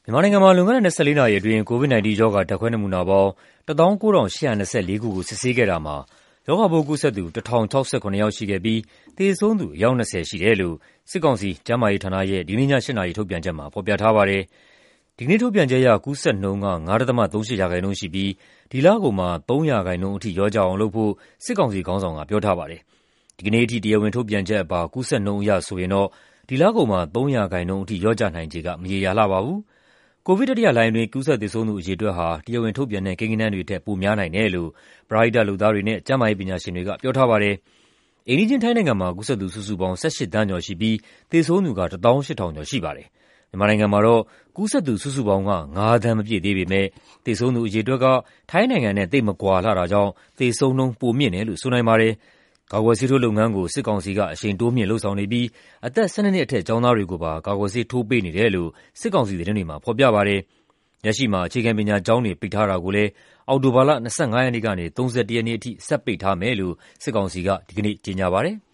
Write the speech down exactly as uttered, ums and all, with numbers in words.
မြန်မာနိုင်ငံမှာလွန်ခဲ့တဲ့၂၄နာရီအတွင်း ကိုဗစ်-၁၉ ရောဂါဓာတ်ခွဲနမူနာပေါင်းတစ်သောင်းကိုးထောင်ရှစ်ရာ၂၄ခုကိုစစ်ဆေးခဲ့တာမှာရောဂါပိုးကူးစက်သူတစ်ထောင်ခြောက်ဆယ့်ခုနစ်ယောက်ရှိခဲ့ပြီးသေဆုံးသူအယောက်၂၀ရှိတယ်လို့စစ်ကောင်စီကျန်းမာရေးဌာနရဲ့ဒီကနေ့ည ၈နာရီထုတ်ပြန်ချက်မှာဖော်ပြထားပါတယ်။ဒီကနေ့ထုတ်ပြန်ချက်အရကူးစက်နှုန်းက ၅.၃၈ရာခိုင်နှုန်းရှိပြီးဒီလကုန်မှာသုံးရာခိုင်နှုန်းအထိလျော့ကျအောင်လုပ်ဖို့စစ်ကောင်စီခေါင်းဆောင်ကပြောထားပါတယ်။ဒီကနေ့အထိတရားဝင်ထုတ်ပြန်ချက်အပါကူးစက်နှုန်းအရဆိုရင်တော့ဒီလကုန်မှာသုံးရာခိုင်နှုန်းအထိလျော့ကျနိုင်ခြေကမရေရာလှပါဘူး။ကိုဗစ်တတိယလှိုင်းအတွင်းကူးစက်သေဆုံးသူအရေအတွက်ဟာတရားဝင်ထုတ်ပြန်တဲ့ကိန်းဂဏန်းတွေထက်ပိုများနိုင်တယ်လို့ပရဟိတလုပ်သားတွေနဲ့ကျန်းမာရေးပညာရှင်တွေကပြောထားပါတယ်။အိမ်နီးချင်းထိုင်းနိုင်ငံမှာကူးစက်သူစုစုပေါင်း၁၈သန်းကျော်ရှိပြီးသေဆုံးသူကတစ်သောင်းရှစ်ထောင်ကျော်ရှိပါတယ်။မြန်မာနိုင်ငံမှာတော့ကူးစက်သူစုစုပေါင်းကငါးသန်းမပြည့်သေးပေမဲ့သေဆုံးသူအရေအတွက်ကထိုင်းနိုင်ငံနဲ့သိပ်မကွာလှတာကြောင့်သေဆုံးနှုန်းပိုမြင့်တယ်လို့ဆိုနိုင်ပါတယ်။ကာကွယ်ဆေးထိုးလုပ်ငန်းကိုစစ်ကောင်စီကအရှိန်တိုးမြှင့်လုပ်ဆောင်နေပြီးအသက်၁၂နှစ်အထက်ကျောင်းသားတွေကိုပါကာကွယ်ဆေးထိုးပေးနေတယ်လို့စစ်ကောင်စီသတင်းတွေမှာဖော်ပြပါတယ်။လက်ရှိမှာအခြေခံပညာကျောင်းတွေပိတ်ထားတာကိုလည်းအောက်တိုဘာလ၂၅ရက်နေ့ကနေ၃၁ရက်နေ့အထိဆက်ပိတ်ထားမယ်လို့စစ်ကောင်စီကဒီကနေ့ကြေညာပါတယ်။